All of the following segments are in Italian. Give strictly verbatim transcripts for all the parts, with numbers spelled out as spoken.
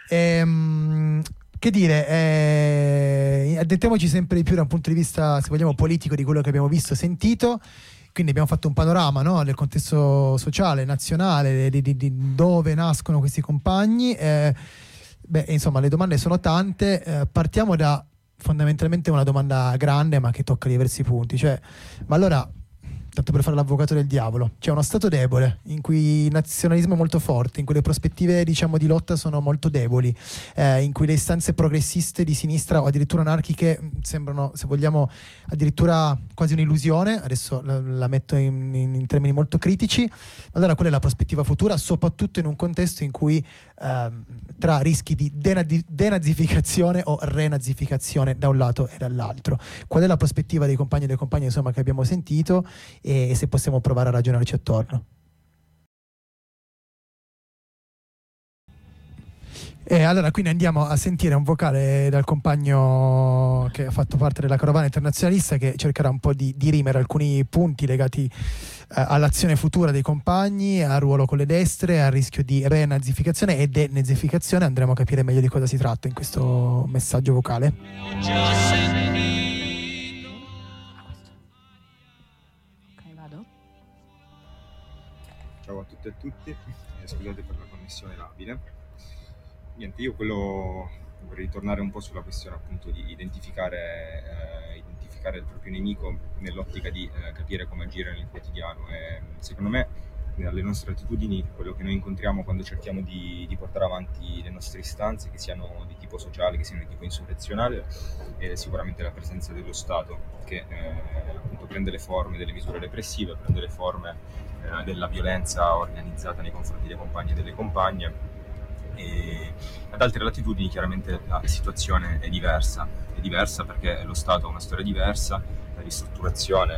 Ehm, che dire, eh, addettiamoci sempre di più da un punto di vista, se vogliamo, politico di quello che abbiamo visto, sentito. Quindi abbiamo fatto un panorama, no, del contesto sociale, nazionale, di, di, di dove nascono questi compagni. Eh, beh, insomma, le domande sono tante. Eh, partiamo da fondamentalmente una domanda grande, ma che tocca diversi punti. Cioè, ma allora, tanto per fare l'avvocato del diavolo, c'è uno stato debole in cui il nazionalismo è molto forte, in cui le prospettive, diciamo, di lotta sono molto deboli, eh, in cui le istanze progressiste di sinistra o addirittura anarchiche mh, sembrano, se vogliamo, addirittura quasi un'illusione. Adesso la, la metto in, in, in termini molto critici. Allora qual è la prospettiva futura, soprattutto in un contesto in cui ehm, tra rischi di denazi- denazificazione o renazificazione da un lato e dall'altro? Qual è la prospettiva dei compagni e delle compagne, insomma, che abbiamo sentito, e se possiamo provare a ragionarci attorno. E allora quindi andiamo a sentire un vocale dal compagno che ha fatto parte della carovana internazionalista, che cercherà un po' di dirimere alcuni punti legati eh, all'azione futura dei compagni, al ruolo con le destre, al rischio di renazificazione e denazificazione. Andremo a capire meglio di cosa si tratta in questo messaggio vocale. Ciao a tutte e a tutti, eh, scusate per la connessione labile. Niente, io quello vorrei ritornare un po' sulla questione appunto di identificare, eh, identificare il proprio nemico nell'ottica di eh, capire come agire nel quotidiano. E, secondo me, dalle nostre attitudini, quello che noi incontriamo quando cerchiamo di, di portare avanti le nostre istanze, che siano di tipo sociale, che siano di tipo insurrezionale, è sicuramente la presenza dello Stato, che eh, appunto prende le forme delle misure repressive, prende le forme eh, della violenza organizzata nei confronti dei compagni e delle compagne. E ad altre latitudini chiaramente la situazione è diversa, è diversa perché lo Stato ha una storia diversa, la ristrutturazione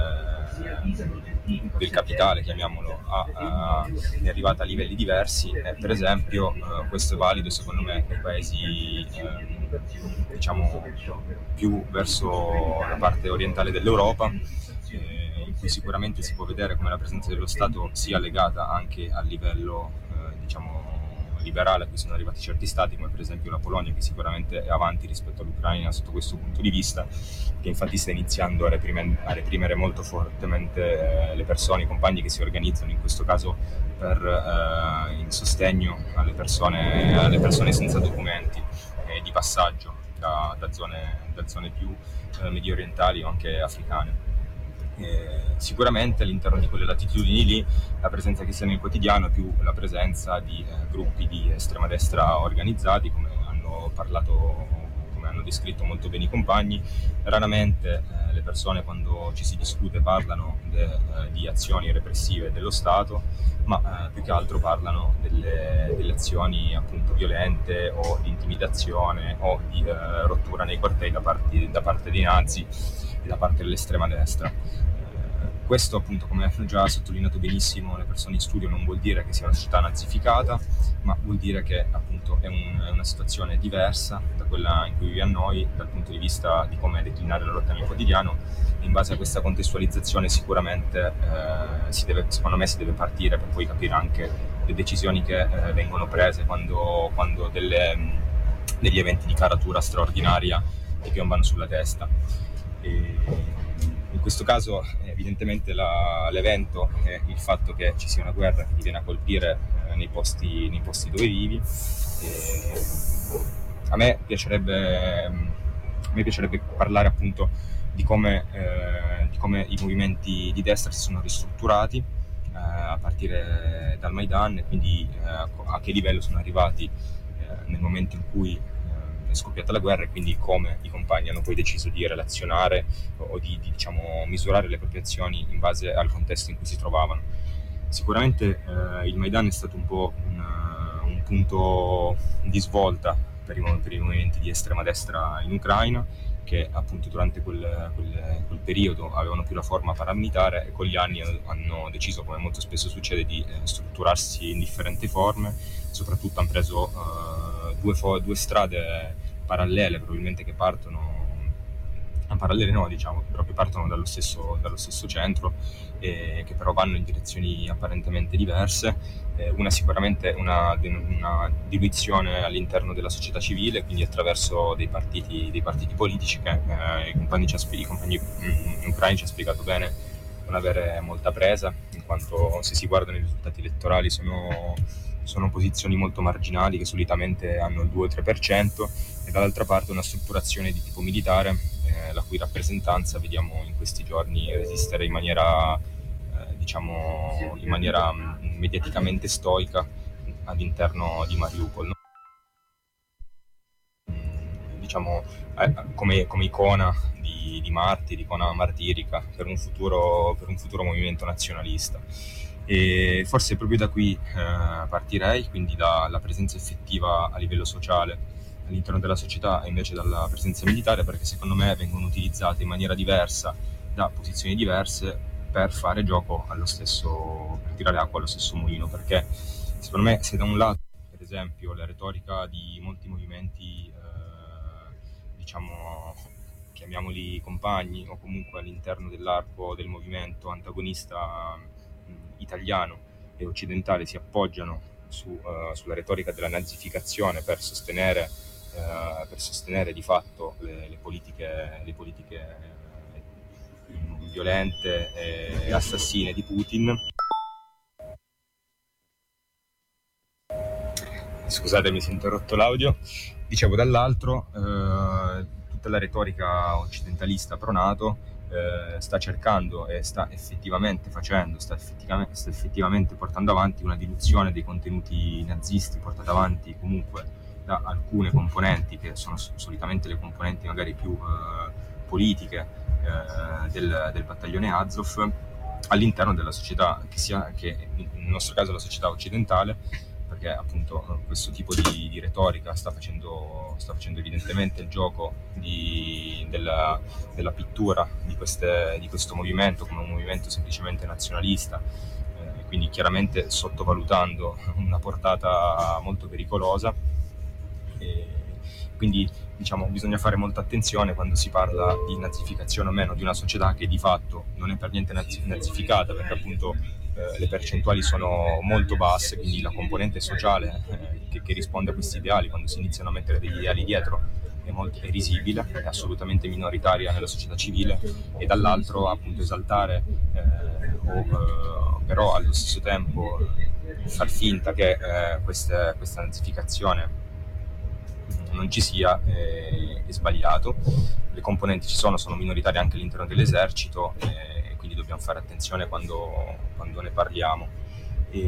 eh, del capitale, chiamiamolo, ha, ha, è arrivata a livelli diversi e per esempio eh, questo è valido secondo me nei paesi eh, diciamo più verso la parte orientale dell'Europa, eh, in cui sicuramente si può vedere come la presenza dello Stato sia legata anche a livello eh, diciamo liberale a cui sono arrivati certi stati, come per esempio la Polonia, che sicuramente è avanti rispetto all'Ucraina sotto questo punto di vista, che infatti sta iniziando a reprimere, a reprimere molto fortemente eh, le persone, i compagni che si organizzano in questo caso per eh, in sostegno alle persone, alle persone senza documenti eh, di passaggio da, da, zone, da zone più eh, medio orientali o anche africane. Eh, sicuramente all'interno di quelle latitudini lì la presenza che si ha nel quotidiano è più la presenza di eh, gruppi di estrema destra organizzati, come hanno parlato, come hanno descritto molto bene i compagni. Raramente eh, le persone quando ci si discute parlano de, eh, di azioni repressive dello Stato, ma eh, più che altro parlano delle, delle azioni appunto violente o di intimidazione o di eh, rottura nei cortei da parte, da parte dei nazi e da parte dell'estrema destra. Questo appunto, come hanno già sottolineato benissimo le persone in studio, non vuol dire che sia una società nazificata, ma vuol dire che appunto è, un, è una situazione diversa da quella in cui vive a noi dal punto di vista di come declinare la lotta nel quotidiano. In base a questa contestualizzazione sicuramente eh, si deve, secondo me si deve partire per poi capire anche le decisioni che eh, vengono prese quando, quando delle, degli eventi di caratura straordinaria ti piombano sulla testa. E, in questo caso evidentemente la, l'evento è il fatto che ci sia una guerra che ti viene a colpire eh, nei, posti, nei posti dove vivi. E a me piacerebbe, a me piacerebbe parlare appunto di come, eh, di come i movimenti di destra si sono ristrutturati eh, a partire dal Maidan, e quindi eh, a che livello sono arrivati eh, nel momento in cui è scoppiata la guerra, e quindi come i compagni hanno poi deciso di relazionare o di, di diciamo, misurare le proprie azioni in base al contesto in cui si trovavano. Sicuramente eh, il Maidan è stato un po' un, un punto di svolta per i, per i movimenti di estrema destra in Ucraina, che appunto durante quel, quel, quel periodo avevano più la forma paramilitare e con gli anni hanno deciso, come molto spesso succede, di eh, strutturarsi in differenti forme. Soprattutto hanno preso uh, due, fo- due strade parallele probabilmente che partono parallele no, diciamo, però che partono dallo stesso, dallo stesso centro, e che però vanno in direzioni apparentemente diverse. Eh, una sicuramente una, una diluizione all'interno della società civile, quindi attraverso dei partiti, dei partiti politici che eh, i compagni, ci ha, i compagni mh, ucraini ci ha spiegato bene non avere molta presa, in quanto se si guardano i risultati elettorali sono, sono posizioni molto marginali che solitamente hanno il due o tre per cento, e dall'altra parte una strutturazione di tipo militare, eh, la cui rappresentanza vediamo in questi giorni resistere in maniera, eh, diciamo, in maniera mh, mediaticamente stoica all'interno di Mariupol, no? Mh, diciamo, eh, come, come icona di, di martiri, icona martirica per un futuro, per un futuro movimento nazionalista. E forse proprio da qui eh, partirei, quindi dalla presenza effettiva a livello sociale all'interno della società e invece dalla presenza militare, perché secondo me vengono utilizzate in maniera diversa da posizioni diverse per fare gioco allo stesso, per tirare acqua allo stesso mulino, perché secondo me se da un lato, per esempio, la retorica di molti movimenti, eh, diciamo, chiamiamoli compagni, o comunque all'interno dell'arco del movimento antagonista mh, italiano e occidentale si appoggiano su, uh, sulla retorica della nazificazione per sostenere, uh, per sostenere di fatto le, le politiche, le politiche eh, violente e assassine di Putin. Scusatemi se ho interrotto l'audio. Dicevo, dall'altro eh, tutta la retorica occidentalista pro NATO eh, sta cercando e sta effettivamente facendo, sta effettivamente, sta effettivamente portando avanti una diluzione dei contenuti nazisti portata avanti comunque da alcune componenti che sono solitamente le componenti magari più eh, politiche eh, del, del battaglione Azov all'interno della società, che sia, che nel nostro caso la società occidentale, perché appunto questo tipo di, di retorica sta facendo, sta facendo evidentemente il gioco di, della, della pittura di, queste, di questo movimento come un movimento semplicemente nazionalista, eh, quindi chiaramente sottovalutando una portata molto pericolosa. E quindi diciamo bisogna fare molta attenzione quando si parla di nazificazione o meno di una società che di fatto non è per niente nazificata, perché appunto eh, le percentuali sono molto basse, quindi la componente sociale eh, che, che risponde a questi ideali, quando si iniziano a mettere degli ideali dietro, è molto è risibile, è assolutamente minoritaria nella società civile, e dall'altro appunto esaltare eh, o eh, però allo stesso tempo far finta che eh, queste, questa nazificazione non ci sia è, è sbagliato. Le componenti ci sono, sono minoritarie anche all'interno dell'esercito, e quindi dobbiamo fare attenzione quando, quando ne parliamo. E,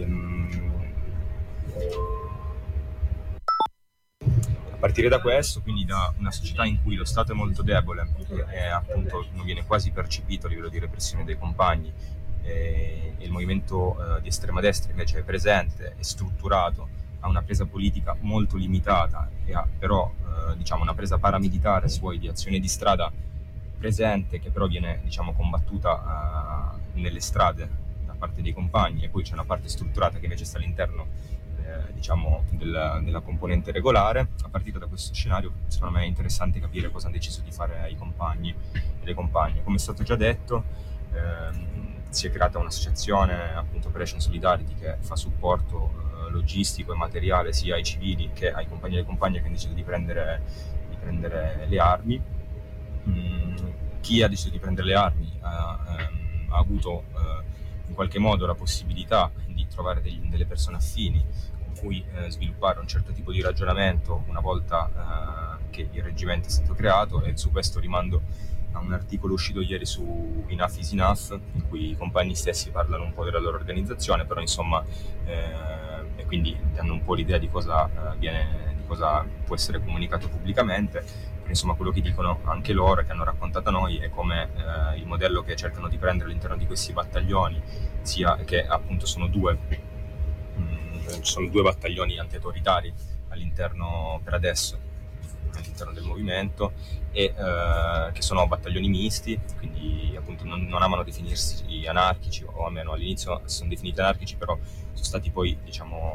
a partire da questo, quindi da una società in cui lo Stato è molto debole e appunto non viene quasi percepito a livello di repressione dei compagni, e, e il movimento eh, di estrema destra invece è presente, è strutturato, ha una presa politica molto limitata e ha però eh, diciamo una presa paramilitare suoi di azione di strada presente, che però viene diciamo combattuta uh, nelle strade da parte dei compagni, e poi c'è una parte strutturata che invece sta all'interno eh, diciamo della, della componente regolare. A partire da questo scenario secondo me è interessante capire cosa hanno deciso di fare i compagni e le compagne. Come è stato già detto, ehm, si è creata un'associazione, appunto Operation Solidarity, che fa supporto logistico e materiale sia ai civili che ai compagni e alle compagne che hanno deciso di prendere, di prendere le armi. Mm, chi ha deciso di prendere le armi ha, ehm, ha avuto eh, in qualche modo la possibilità di trovare degli, delle persone affini con cui eh, sviluppare un certo tipo di ragionamento una volta eh, che il reggimento è stato creato, e su questo rimando a un articolo uscito ieri su Enough is Enough, in cui i compagni stessi parlano un po' della loro organizzazione, però insomma eh, e quindi danno un po' l'idea di cosa eh, viene, di cosa può essere comunicato pubblicamente. Però, insomma, quello che dicono anche loro, che hanno raccontato a noi, è come eh, il modello che cercano di prendere all'interno di questi battaglioni, sia che appunto sono due, mh, sono due battaglioni anti-autoritari all'interno per adesso all'interno del movimento, e eh, che sono battaglioni misti, quindi appunto non, non amano definirsi anarchici, o almeno all'inizio sono definiti anarchici, però sono stati poi diciamo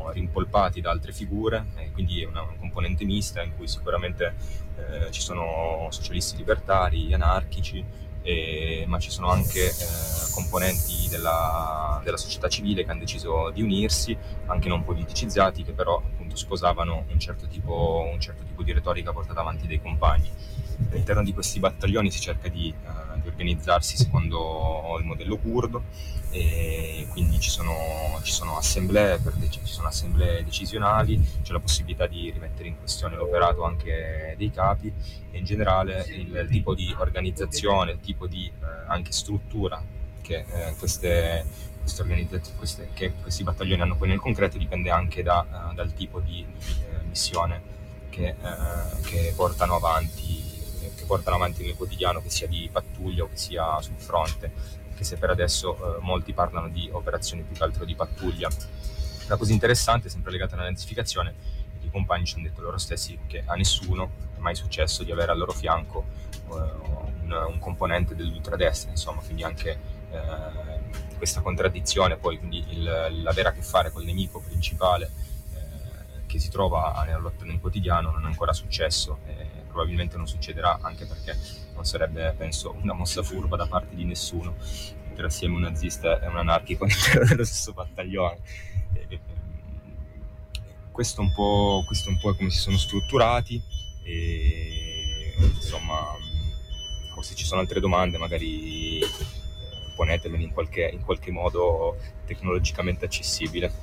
vengono rimpolpati da altre figure, e quindi è una, una componente mista in cui sicuramente eh, ci sono socialisti libertari, anarchici, e, ma ci sono anche eh, componenti della, della società civile che hanno deciso di unirsi, anche non politicizzati, che però appunto sposavano un certo tipo, un certo tipo di retorica portata avanti dai compagni. All'interno di questi battaglioni si cerca di, uh, di organizzarsi secondo il modello curdo, e quindi ci sono, ci sono assemblee, per dec- ci sono assemblee decisionali, c'è la possibilità di rimettere in questione l'operato anche dei capi, e in generale il, il tipo di organizzazione, il tipo di uh, anche struttura che, uh, queste, queste organizzazioni, queste, che questi battaglioni hanno poi nel concreto dipende anche da, uh, dal tipo di, di uh, missione che, uh, che portano avanti che portano avanti nel quotidiano, che sia di pattuglia o che sia sul fronte, che se per adesso eh, molti parlano di operazioni più che altro di pattuglia. La cosa interessante, sempre legata alla nazificazione, è che i compagni ci hanno detto loro stessi che a nessuno è mai successo di avere al loro fianco eh, un, un componente dell'ultradestra, insomma, quindi anche eh, questa contraddizione, poi quindi il, l'avere a che fare col nemico principale eh, che si trova nella lotta nel quotidiano non è ancora successo. Eh, probabilmente non succederà, anche perché non sarebbe, penso, una mossa furba da parte di nessuno mettere assieme un nazista e un anarchico all'interno dello stesso battaglione. E, questo un po', questo un po' è come si sono strutturati, e insomma, se ci sono altre domande magari ponetemele in qualche, in qualche modo tecnologicamente accessibile.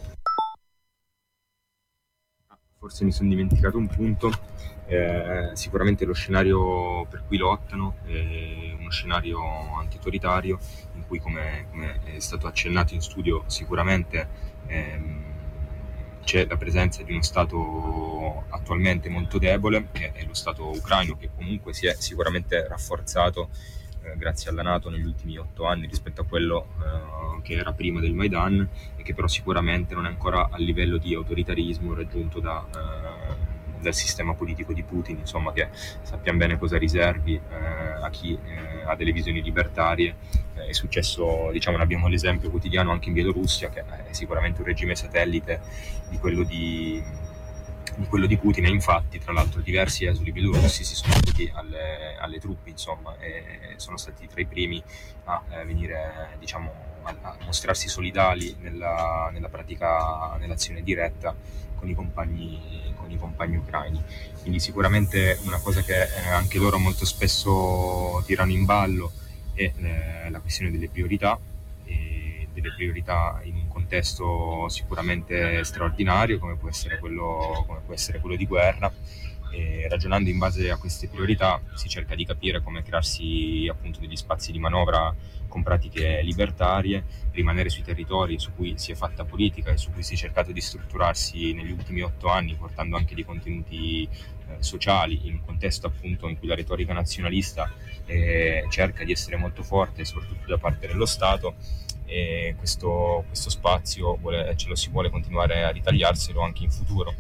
Forse mi sono dimenticato un punto. Eh, sicuramente lo scenario per cui lottano è uno scenario anti-autoritario, in cui, come, come è stato accennato in studio, sicuramente ehm, c'è la presenza di uno Stato attualmente molto debole, che è lo Stato ucraino, che comunque si è sicuramente rafforzato eh, grazie alla NATO negli ultimi otto anni rispetto a quello eh, che era prima del Maidan, e che però sicuramente non è ancora al livello di autoritarismo raggiunto da... Eh, dal sistema politico di Putin, insomma, che sappiamo bene cosa riservi eh, a chi eh, ha delle visioni libertarie. Eh, è successo, diciamo, ne abbiamo l'esempio quotidiano anche in Bielorussia, che è sicuramente un regime satellite di quello di, di quello di Putin, e infatti tra l'altro diversi esuli bielorussi si sono uniti alle, alle truppe, insomma, e sono stati tra i primi a eh, venire, diciamo, a, a mostrarsi solidali nella, nella pratica, nell'azione diretta con i compagni, con i compagni ucraini. Quindi sicuramente una cosa che eh, anche loro molto spesso tirano in ballo è eh, la questione delle priorità, e delle priorità in un contesto sicuramente straordinario come può essere quello, come può essere quello di guerra. E ragionando in base a queste priorità si cerca di capire come crearsi appunto degli spazi di manovra con pratiche libertarie, rimanere sui territori su cui si è fatta politica e su cui si è cercato di strutturarsi negli ultimi otto anni, portando anche dei contenuti eh, sociali, in un contesto appunto in cui la retorica nazionalista eh, cerca di essere molto forte, soprattutto da parte dello Stato, e questo, questo spazio vuole, ce lo si vuole continuare a ritagliarselo anche in futuro.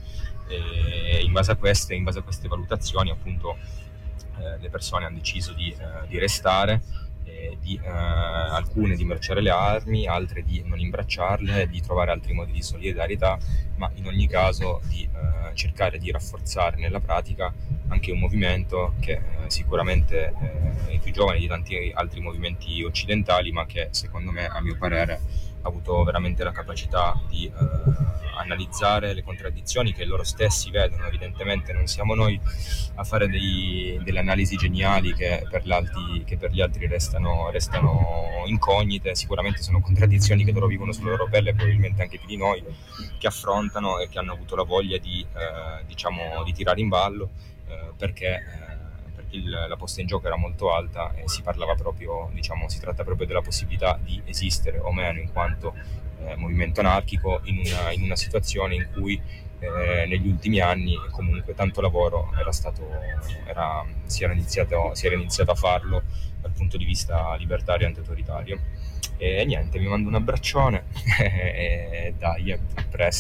E in base a queste, in base a queste valutazioni, appunto, eh, le persone hanno deciso di, eh, di restare, eh, di, eh, alcune di imbracciare le armi, altre di non imbracciarle, di trovare altri modi di solidarietà, ma in ogni caso di eh, cercare di rafforzare nella pratica anche un movimento che eh, sicuramente eh, è più giovane di tanti altri movimenti occidentali, ma che secondo me, a mio parere, ha avuto veramente la capacità di eh, analizzare le contraddizioni che loro stessi vedono. Evidentemente non siamo noi a fare dei, delle analisi geniali che per, gli altri, che per gli altri restano, restano incognite. Sicuramente sono contraddizioni che loro vivono sulla loro pelle, probabilmente anche più di noi, che affrontano e che hanno avuto la voglia di, eh, diciamo, di tirare in ballo, eh, perché eh, Il, la posta in gioco era molto alta, e si parlava proprio, diciamo, si tratta proprio della possibilità di esistere o meno in quanto eh, movimento anarchico in una, in una situazione in cui eh, negli ultimi anni comunque tanto lavoro era stato, era, si, era iniziato, si era iniziato a farlo dal punto di vista libertario e anti-autoritario. E niente, vi mando un abbraccione e dai, a presto.